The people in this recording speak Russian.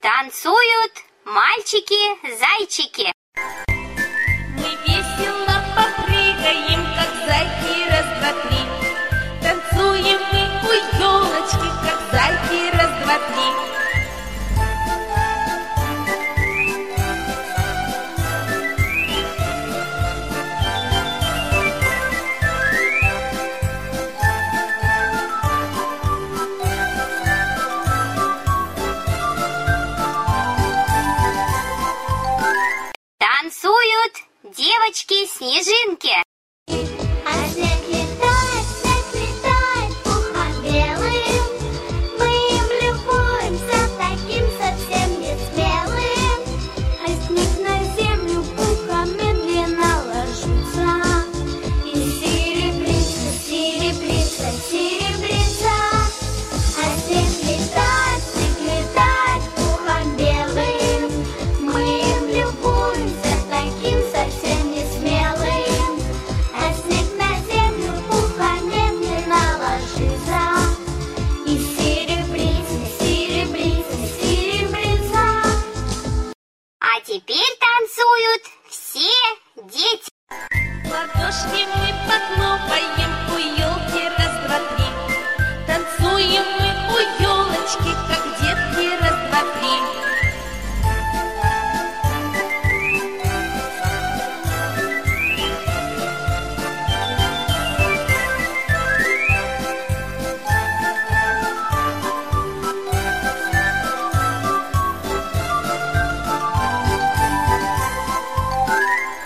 Танцуют мальчики-зайчики. Мы весело попрыгаем, как зайки, раз, два, три. Танцуем мы у елочки, как зайки, раз, два, три. Танцуют девочки-снежинки.